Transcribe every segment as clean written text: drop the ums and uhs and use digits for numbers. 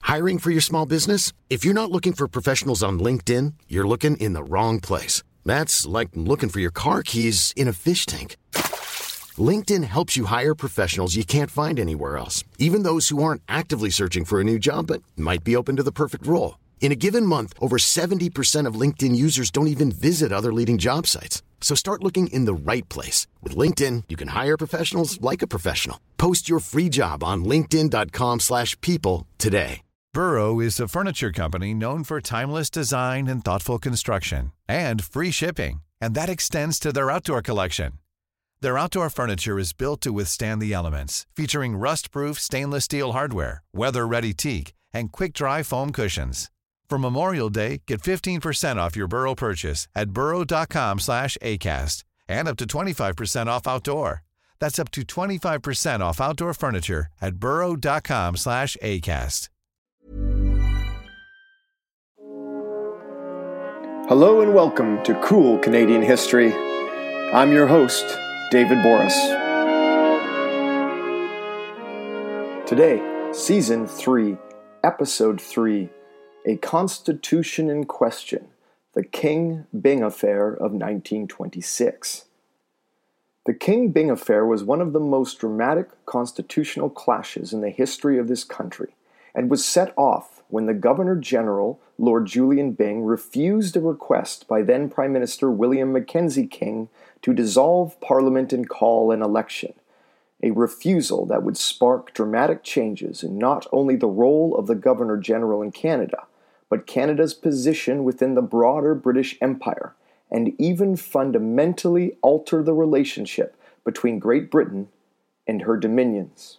Hiring for your small business? If you're not looking for professionals on LinkedIn, you're looking in the wrong place. That's like looking for your car keys in a fish tank. LinkedIn helps you hire professionals you can't find anywhere else, even those who aren't actively searching for a new job but might be open to the perfect role. In a given month, over 70% of LinkedIn users don't even visit other leading job sites. So start looking in the right place. With LinkedIn, you can hire professionals like a professional. Post your free job on linkedin.com/people today. Burrow is a furniture company known for timeless design and thoughtful construction, and free shipping, and that extends to their outdoor collection. Their outdoor furniture is built to withstand the elements, featuring rust-proof stainless steel hardware, weather-ready teak, and quick-dry foam cushions. For Memorial Day, get 15% off your Burrow purchase at burrow.com/acast, and up to 25% off outdoor. That's up to 25% off outdoor furniture at burrow.com/acast. Hello and welcome to Cool Canadian History. I'm your host, David Boris. Today, Season 3, Episode 3, A Constitution in Question, the King Byng Affair of 1926. The King Byng Affair was one of the most dramatic constitutional clashes in the history of this country, and was set off when the Governor-General, Lord Julian Byng, refused a request by then Prime Minister William Mackenzie King to dissolve Parliament and call an election, a refusal that would spark dramatic changes in not only the role of the Governor-General in Canada, but Canada's position within the broader British Empire, and even fundamentally alter the relationship between Great Britain and her dominions.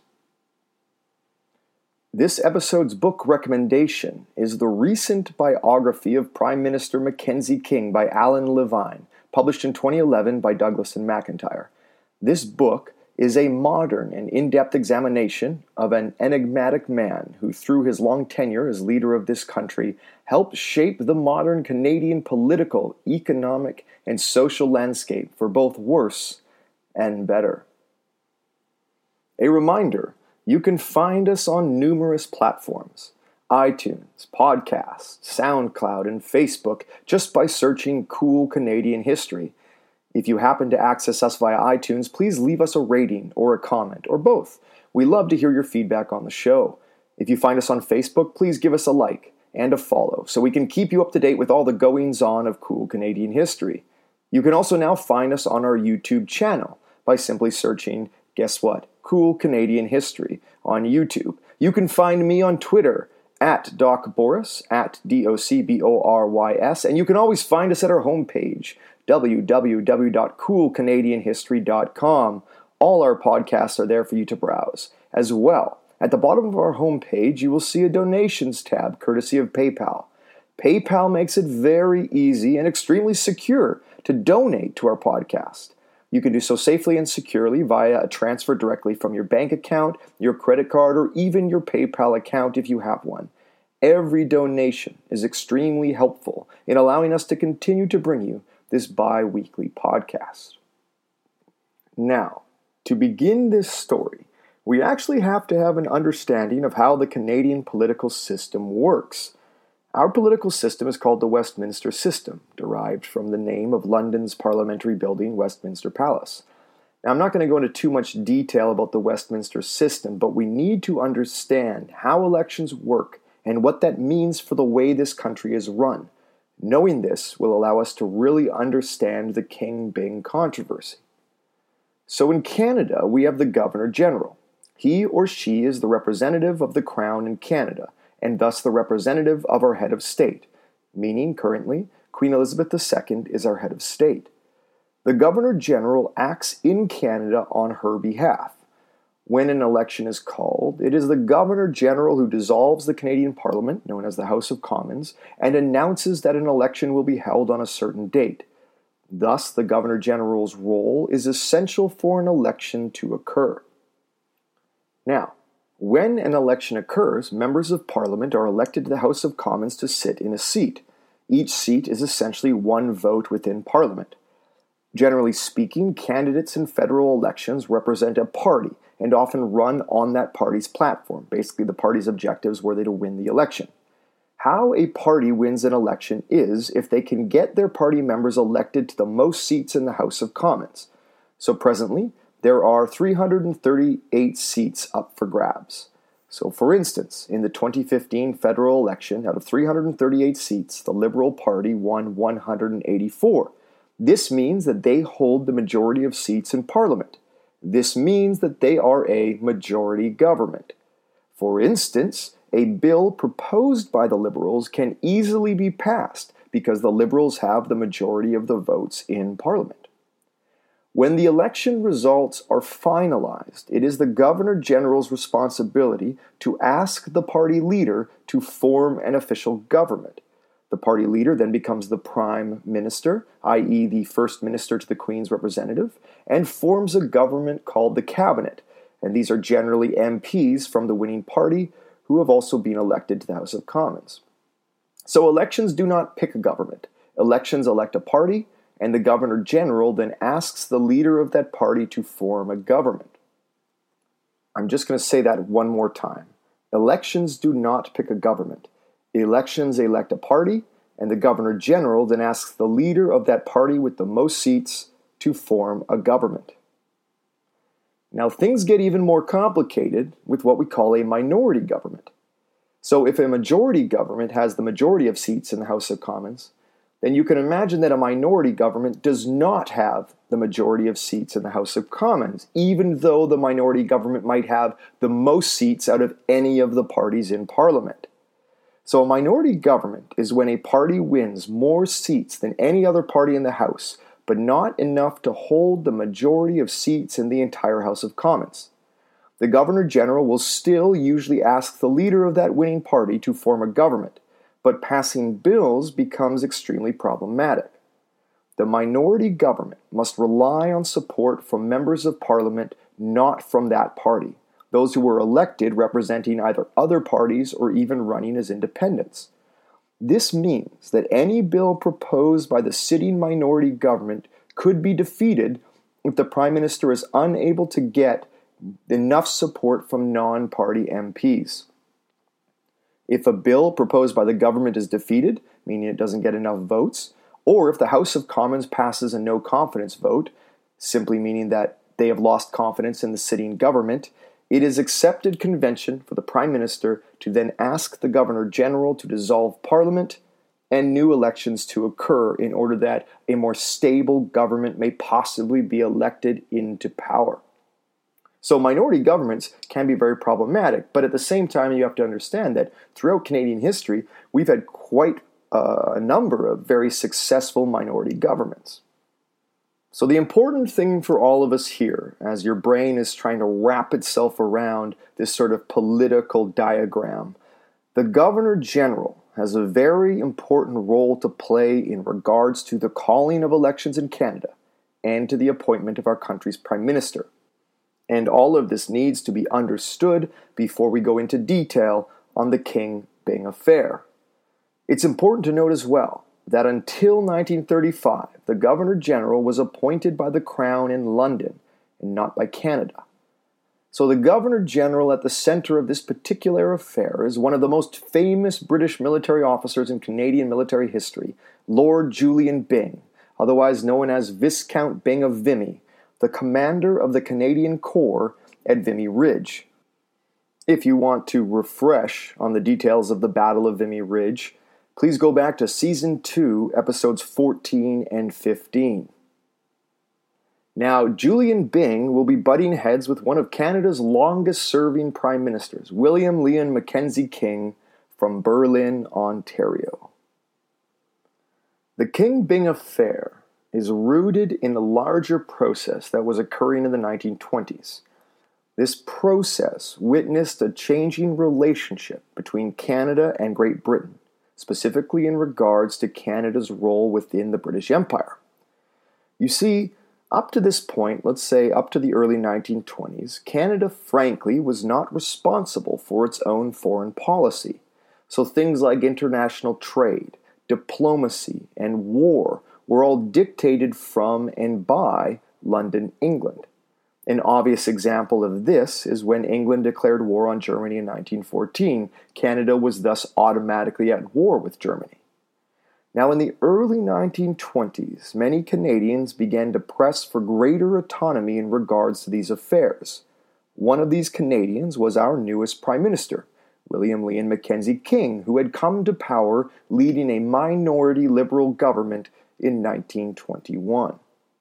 This episode's book recommendation is the recent biography of Prime Minister Mackenzie King by Alan Levine, published in 2011 by Douglas and McIntyre. This book is a modern and in-depth examination of an enigmatic man who, through his long tenure as leader of this country, helped shape the modern Canadian political, economic, and social landscape for both worse and better. A reminder, you can find us on numerous platforms: iTunes, podcasts, SoundCloud, and Facebook just by searching Cool Canadian History. If you happen to access us via iTunes, please leave us a rating or a comment, or both. We love to hear your feedback on the show. If you find us on Facebook, please give us a like and a follow so we can keep you up to date with all the goings-on of Cool Canadian History. You can also now find us on our YouTube channel by simply searching, guess what? Cool Canadian History on YouTube. You can find me on Twitter at Doc Boris, at DOCBORYS, and you can always find us at our homepage, www.coolcanadianhistory.com. All our podcasts are there for you to browse. As well, at the bottom of our homepage, you will see a donations tab courtesy of PayPal. PayPal makes it very easy and extremely secure to donate to our podcast. You can do so safely and securely via a transfer directly from your bank account, your credit card, or even your PayPal account if you have one. Every donation is extremely helpful in allowing us to continue to bring you this bi-weekly podcast. Now, to begin this story, we actually have to have an understanding of how the Canadian political system works. Our political system is called the Westminster System, derived from the name of London's parliamentary building, Westminster Palace. Now, I'm not going to go into too much detail about the Westminster System, but we need to understand how elections work and what that means for the way this country is run. Knowing this will allow us to really understand the King Byng controversy. So in Canada, we have the Governor-General. He or she is the representative of the Crown in Canada, and thus the representative of our head of state, meaning currently Queen Elizabeth II is our head of state. The Governor-General acts in Canada on her behalf. When an election is called, it is the Governor-General who dissolves the Canadian Parliament, known as the House of Commons, and announces that an election will be held on a certain date. Thus, the Governor-General's role is essential for an election to occur. Now, when an election occurs, members of Parliament are elected to the House of Commons to sit in a seat. Each seat is essentially one vote within Parliament. Generally speaking, candidates in federal elections represent a party and often run on that party's platform. Basically, the party's objectives were they to win the election. How a party wins an election is if they can get their party members elected to the most seats in the House of Commons. So presently, there are 338 seats up for grabs. So for instance, in the 2015 federal election, out of 338 seats, the Liberal Party won 184. This means that they hold the majority of seats in Parliament. This means that they are a majority government. For instance, a bill proposed by the Liberals can easily be passed because the Liberals have the majority of the votes in Parliament. When the election results are finalized, it is the Governor General's responsibility to ask the party leader to form an official government. The party leader then becomes the Prime Minister, i.e. the First Minister to the Queen's representative, and forms a government called the Cabinet. And these are generally MPs from the winning party who have also been elected to the House of Commons. So elections do not pick a government. Elections elect a party, and the Governor General then asks the leader of that party to form a government. I'm just going to say that one more time. Elections do not pick a government. Elections elect a party, and the Governor General then asks the leader of that party with the most seats to form a government. Now, things get even more complicated with what we call a minority government. So if a majority government has the majority of seats in the House of Commons, then you can imagine that a minority government does not have the majority of seats in the House of Commons, even though the minority government might have the most seats out of any of the parties in Parliament. So a minority government is when a party wins more seats than any other party in the House, but not enough to hold the majority of seats in the entire House of Commons. The Governor General will still usually ask the leader of that winning party to form a government, but passing bills becomes extremely problematic. The minority government must rely on support from members of Parliament not from that party, those who were elected representing either other parties or even running as independents. This means that any bill proposed by the sitting minority government could be defeated if the Prime Minister is unable to get enough support from non-party MPs. If a bill proposed by the government is defeated, meaning it doesn't get enough votes, or if the House of Commons passes a no-confidence vote, simply meaning that they have lost confidence in the sitting government, it is accepted convention for the Prime Minister to then ask the Governor General to dissolve Parliament and new elections to occur in order that a more stable government may possibly be elected into power. So minority governments can be very problematic, but at the same time you have to understand that throughout Canadian history, we've had quite a number of very successful minority governments. So the important thing for all of us here, as your brain is trying to wrap itself around this sort of political diagram, the Governor General has a very important role to play in regards to the calling of elections in Canada and to the appointment of our country's Prime Minister. And all of this needs to be understood before we go into detail on the King-Byng affair. It's important to note as well that until 1935, the Governor General was appointed by the Crown in London and not by Canada. So the Governor General at the center of this particular affair is one of the most famous British military officers in Canadian military history, Lord Julian Byng, otherwise known as Viscount Byng of Vimy, the commander of the Canadian Corps at Vimy Ridge. If you want to refresh on the details of the Battle of Vimy Ridge, please go back to Season 2, Episodes 14 and 15. Now, Julian Byng will be butting heads with one of Canada's longest-serving Prime Ministers, William Lyon Mackenzie King, from Berlin, Ontario. The King-Byng affair is rooted in a larger process that was occurring in the 1920s. This process witnessed a changing relationship between Canada and Great Britain, specifically in regards to Canada's role within the British Empire. You see, up to this point, let's say up to the early 1920s, Canada frankly was not responsible for its own foreign policy. So things like international trade, diplomacy, and war were all dictated from and by London, England. An obvious example of this is when England declared war on Germany in 1914. Canada was thus automatically at war with Germany. Now, in the early 1920s, many Canadians began to press for greater autonomy in regards to these affairs. One of these Canadians was our newest Prime Minister, William Lyon Mackenzie King, who had come to power leading a minority Liberal government in 1921.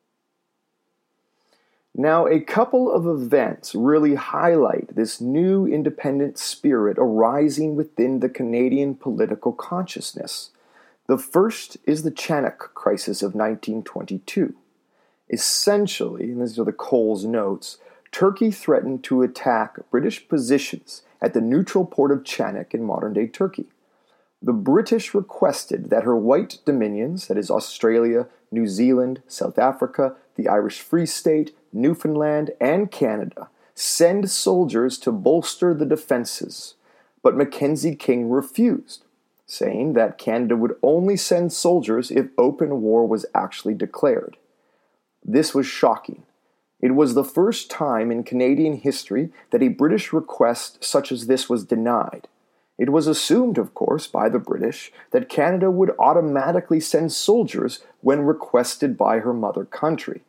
Now, a couple of events really highlight this new independent spirit arising within the Canadian political consciousness. The first is the Chanak Crisis of 1922. Essentially, and these are the Coles notes, Turkey threatened to attack British positions at the neutral port of Chanak in modern-day Turkey. The British requested that her white dominions, that is Australia, New Zealand, South Africa, the Irish Free State, Newfoundland, and Canada, send soldiers to bolster the defenses. But Mackenzie King refused, saying that Canada would only send soldiers if open war was actually declared. This was shocking. It was the first time in Canadian history that a British request such as this was denied. It was assumed, of course, by the British that Canada would automatically send soldiers when requested by her mother country.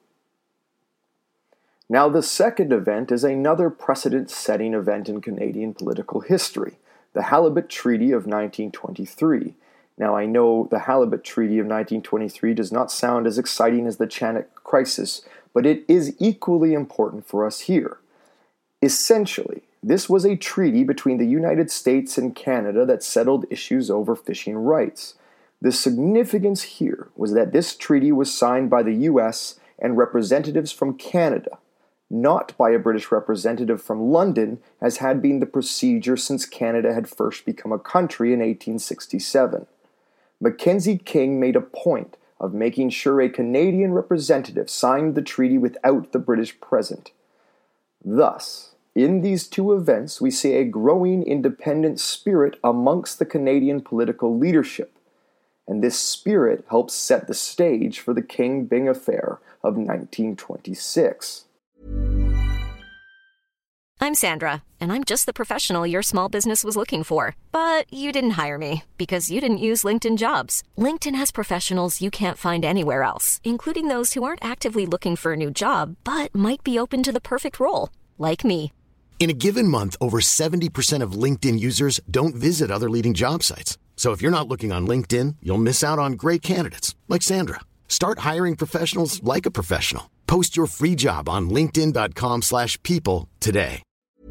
Now, the second event is another precedent-setting event in Canadian political history, the Halibut Treaty of 1923. Now, I know the Halibut Treaty of 1923 does not sound as exciting as the Chanak Crisis, but it is equally important for us here. Essentially, this was a treaty between the United States and Canada that settled issues over fishing rights. The significance here was that this treaty was signed by the U.S. and representatives from Canada, not by a British representative from London, as had been the procedure since Canada had first become a country in 1867. Mackenzie King made a point of making sure a Canadian representative signed the treaty without the British present. Thus, in these two events, we see a growing independent spirit amongst the Canadian political leadership, and this spirit helps set the stage for the King-Byng affair of 1926. I'm Sandra, and I'm just the professional your small business was looking for. But you didn't hire me because you didn't use LinkedIn Jobs. LinkedIn has professionals you can't find anywhere else, including those who aren't actively looking for a new job, but might be open to the perfect role, like me. In a given month, over 70% of LinkedIn users don't visit other leading job sites. So if you're not looking on LinkedIn, you'll miss out on great candidates like Sandra. Start hiring professionals like a professional. Post your free job on linkedin.com/people today.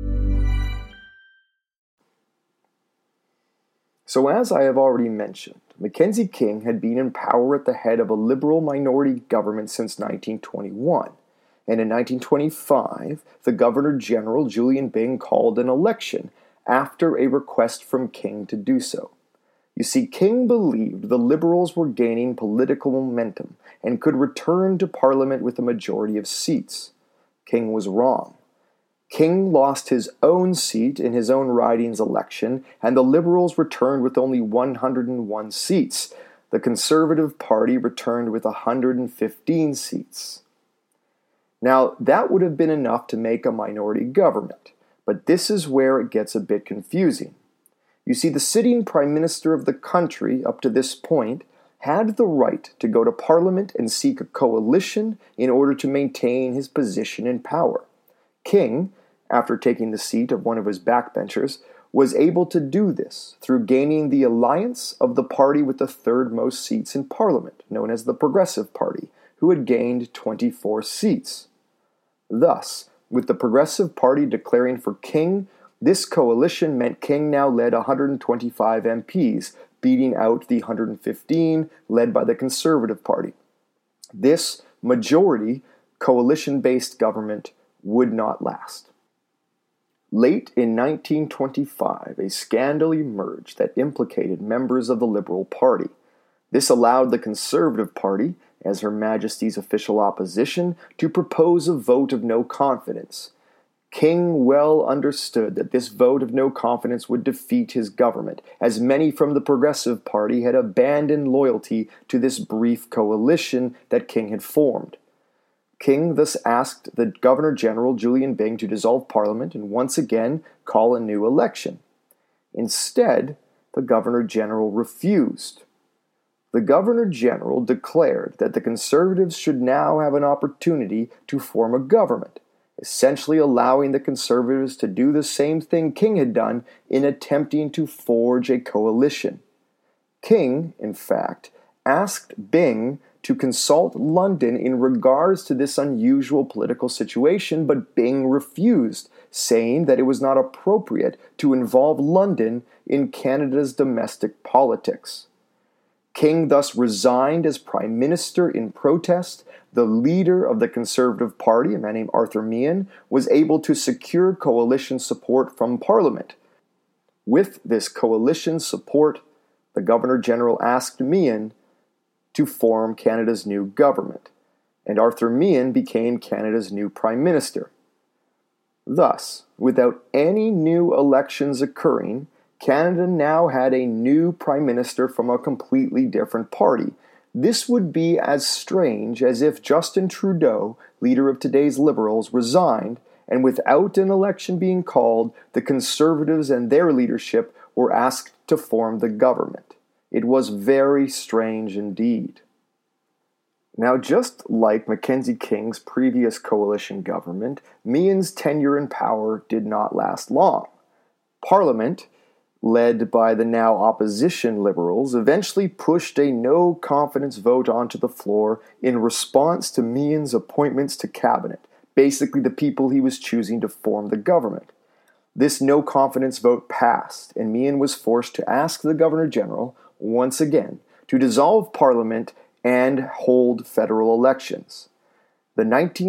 So as I have already mentioned, Mackenzie King had been in power at the head of a Liberal minority government since 1921. And in 1925, the Governor-General, Julian Byng, called an election after a request from King to do so. You see, King believed the Liberals were gaining political momentum and could return to Parliament with a majority of seats. King was wrong. King lost his own seat in his own riding's election, and the Liberals returned with only 101 seats. The Conservative Party returned with 115 seats. Now, that would have been enough to make a minority government, but this is where it gets a bit confusing. You see, the sitting Prime Minister of the country, up to this point, had the right to go to Parliament and seek a coalition in order to maintain his position in power. King, after taking the seat of one of his backbenchers, was able to do this through gaining the alliance of the party with the third most seats in Parliament, known as the Progressive Party, who had gained 24 seats. Thus, with the Progressive Party declaring for King, this coalition meant King now led 125 MPs, beating out the 115 led by the Conservative Party. This majority coalition-based government would not last. Late in 1925, a scandal emerged that implicated members of the Liberal Party. This allowed the Conservative Party, as Her Majesty's official opposition, to propose a vote of no confidence. King well understood that this vote of no confidence would defeat his government, as many from the Progressive Party had abandoned loyalty to this brief coalition that King had formed. King thus asked the Governor-General Julian Byng to dissolve Parliament and once again call a new election. Instead, the Governor-General refused. The Governor-General declared that the Conservatives should now have an opportunity to form a government, essentially allowing the Conservatives to do the same thing King had done in attempting to forge a coalition. King, in fact, asked Byng to consult London in regards to this unusual political situation, but Byng refused, saying that it was not appropriate to involve London in Canada's domestic politics. King thus resigned as Prime Minister in protest. The leader of the Conservative Party, a man named Arthur Meighen, was able to secure coalition support from Parliament. With this coalition support, the Governor-General asked Meighen to form Canada's new government, and Arthur Meighen became Canada's new Prime Minister. Thus, without any new elections occurring, Canada now had a new Prime Minister from a completely different party. This would be as strange as if Justin Trudeau, leader of today's Liberals, resigned, and without an election being called, the Conservatives and their leadership were asked to form the government. It was very strange indeed. Now, just like Mackenzie King's previous coalition government, Meighen's tenure in power did not last long. Parliament, led by the now opposition Liberals, eventually pushed a no-confidence vote onto the floor in response to Meighen's appointments to cabinet, basically the people he was choosing to form the government. This no-confidence vote passed, and Meighen was forced to ask the Governor-General, once again, to dissolve Parliament and hold federal elections. The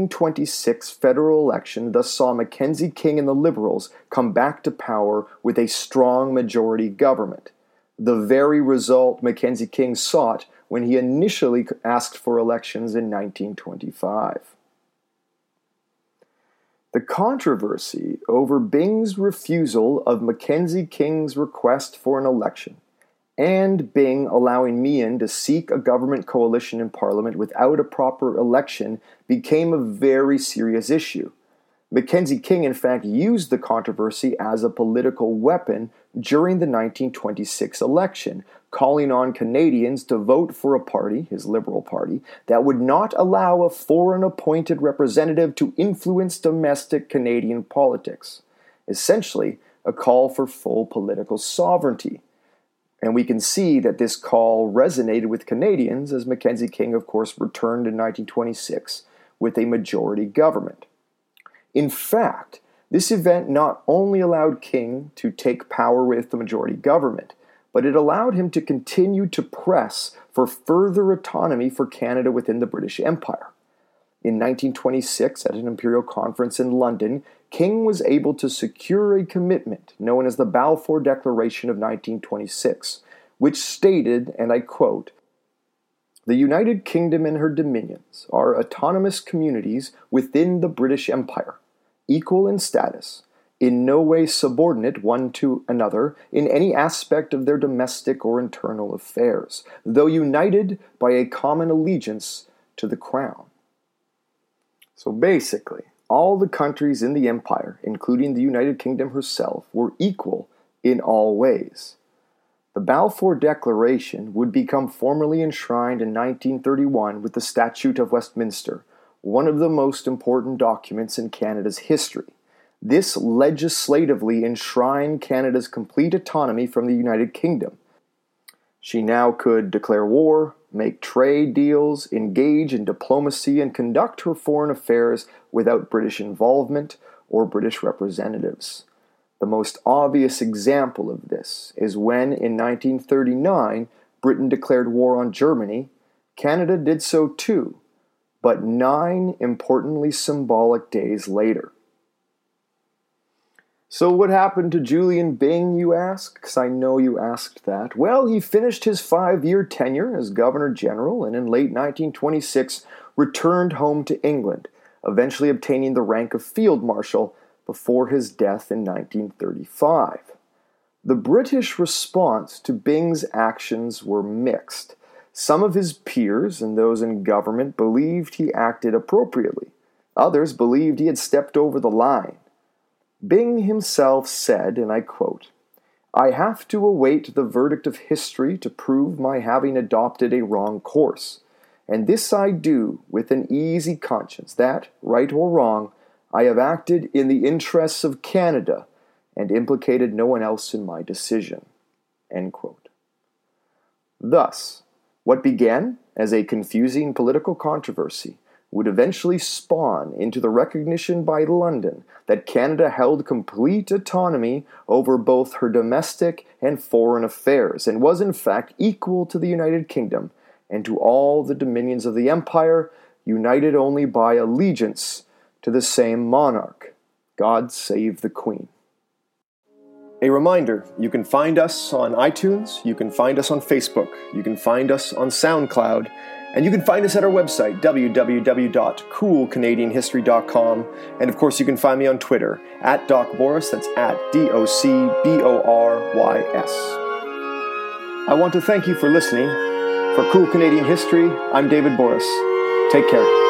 1926 federal election thus saw Mackenzie King and the Liberals come back to power with a strong majority government, the very result Mackenzie King sought when he initially asked for elections in 1925. The controversy over Byng's refusal of Mackenzie King's request for an election and Byng allowing Meighen to seek a government coalition in Parliament without a proper election became a very serious issue. Mackenzie King, in fact, used the controversy as a political weapon during the 1926 election, calling on Canadians to vote for a party, his Liberal Party, that would not allow a foreign-appointed representative to influence domestic Canadian politics. Essentially, a call for full political sovereignty. And we can see that this call resonated with Canadians as Mackenzie King, of course, returned in 1926 with a majority government. In fact, this event not only allowed King to take power with the majority government, but it allowed him to continue to press for further autonomy for Canada within the British Empire. In 1926, at an imperial conference in London, King was able to secure a commitment known as the Balfour Declaration of 1926, which stated, and I quote, "The United Kingdom and her dominions are autonomous communities within the British Empire, equal in status, in no way subordinate one to another in any aspect of their domestic or internal affairs, though united by a common allegiance to the Crown." So basically, all the countries in the empire, including the United Kingdom herself, were equal in all ways. The Balfour Declaration would become formally enshrined in 1931 with the Statute of Westminster, one of the most important documents in Canada's history. This legislatively enshrined Canada's complete autonomy from the United Kingdom. She now could declare war, make trade deals, engage in diplomacy, and conduct her foreign affairs without British involvement or British representatives. The most obvious example of this is when, in 1939, Britain declared war on Germany. Canada did so too, but 9 importantly symbolic days later. So what happened to Julian Byng, you ask? Because I know you asked that. Well, he finished his 5-year tenure as Governor-General and in late 1926 returned home to England, eventually obtaining the rank of Field Marshal before his death in 1935. The British response to Byng's actions were mixed. Some of his peers and those in government believed he acted appropriately. Others believed he had stepped over the line. Byng himself said, and I quote, "I have to await the verdict of history to prove my having adopted a wrong course. And this I do with an easy conscience that, right or wrong, I have acted in the interests of Canada and implicated no one else in my decision." End quote. Thus, what began as a confusing political controversy would eventually spawn into the recognition by London that Canada held complete autonomy over both her domestic and foreign affairs, and was in fact equal to the United Kingdom and to all the dominions of the empire, united only by allegiance to the same monarch. God save the Queen. A reminder, you can find us on iTunes, you can find us on Facebook, you can find us on SoundCloud, and you can find us at our website, www.coolcanadianhistory.com. And of course, you can find me on Twitter, at Doc Boris, that's at DOCBORYS. I want to thank you for listening. For Cool Canadian History, I'm David Boris. Take care.